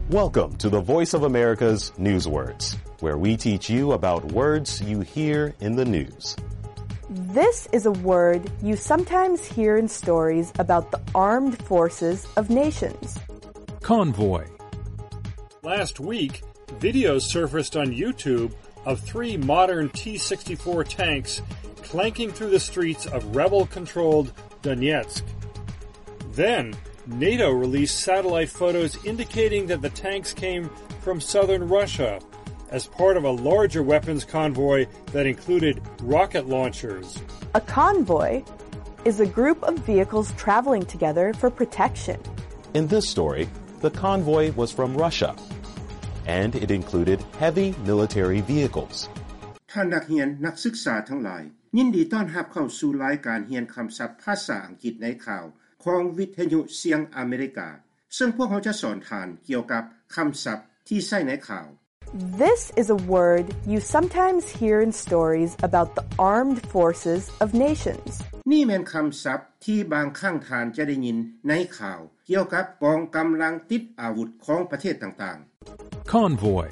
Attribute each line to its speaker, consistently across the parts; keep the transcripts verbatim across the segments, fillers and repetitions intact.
Speaker 1: Welcome to the Voice of America's Newswords, where we teach you about words you hear in the news.
Speaker 2: This is a word you sometimes hear in stories about the armed forces of nations.
Speaker 3: Convoy.
Speaker 4: Last week, videos surfaced on YouTube of three modern T sixty-four tanks clanking through the streets of rebel-controlled Donetsk. Then, NATO released satellite photos indicating that the tanks came from southern Russia as part of a larger weapons convoy that included rocket launchers.
Speaker 2: A convoy is a group of vehicles traveling together for protection.
Speaker 1: In this story, the convoy was from Russia, and it included heavy military vehicles.
Speaker 5: ท่านนักเรียนนักศึกษาทั้งหลายยินดีต้อนรับเข้าสู่รายการเรียนคำศัพท์ภาษาอังกฤษในข่าวของวิทยุเสียงอเมริกาซึ่งพวกเขาจะสอนทานเกี่ยวกับคำศัพท์ที่ใช้ในข่าว
Speaker 2: This is a word you sometimes hear in stories about the armed forces of nations.
Speaker 5: นี่แม่นคำศัพท์ที่บางครั้งทานจะได้ยินในข่าวเกี่ยวกับกองกำลังติดอาวุธของประเทศต่างๆ
Speaker 3: Convoy.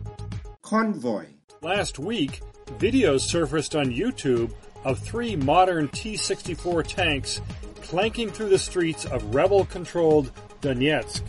Speaker 5: Convoy.
Speaker 4: Last week, videos surfaced on YouTube of three modern T sixty-four tanks clanking through the streets of rebel-controlled Donetsk.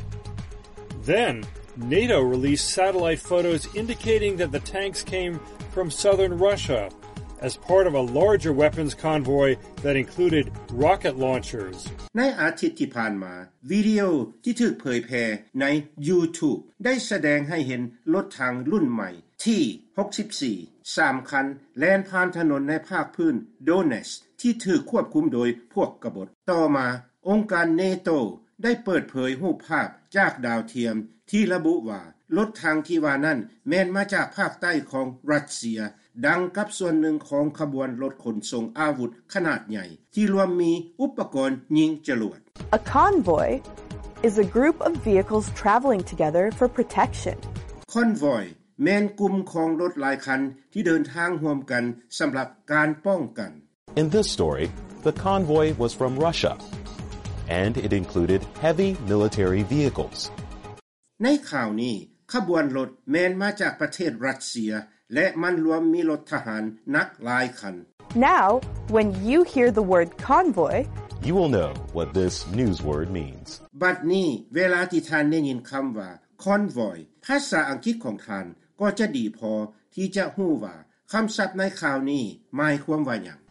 Speaker 4: Then, NATO released satellite photos indicating that the tanks came from southern Russia as part of a larger weapons convoy that included rocket launchers.
Speaker 5: ในอาทิตย์ที่ผ่านมาวิดีโอที่ถูกเผยแพร่ใน YouTube ได้แสดงให้เห็นรถถังรุ่นใหม่ ที หกสิบสี่ สามคันแล่นผ่านถนนในภาคพื้น Donetsk ที่ถูกควบคุมโดยพวกกบฏต่อมาองค์การ NATO ได้เปิดเผยรูปภาพจากดาวเทียมที่ระบุว่ารถถังที่ว่านั้นแม่นมาจากภาคใต้ของรัสเซียดังกับส่วนหนึ่งของขบวนรถขนส่งอาวุธขนาดใหญ่ที่รวมมีอุปกรณ์ยิงจรวด
Speaker 2: A convoy is a group of vehicles traveling together for protection.
Speaker 5: Convoy แม่นกลุ่มของรถหลายคันที่เดินทางร่วมกันสำหรับการป้องกัน
Speaker 1: In this story, the convoy was from Russia, and it included heavy military vehicles.
Speaker 5: ในข่าวนี้ขบวนรถแม่นมาจากประเทศรัสเซียและมันรวมมีรถทหารหนักหลายคัน
Speaker 2: Now, when you hear the word convoy,
Speaker 1: you will know what this news word means.
Speaker 5: บัดนี้เวลาที่ท่านได้ยินคำว่า convoy ภาษาอังกฤษของท่านก็จะดีพอที่จะรู้ว่าคำศัพท์ในข่าวนี้หมายความว่าหยัง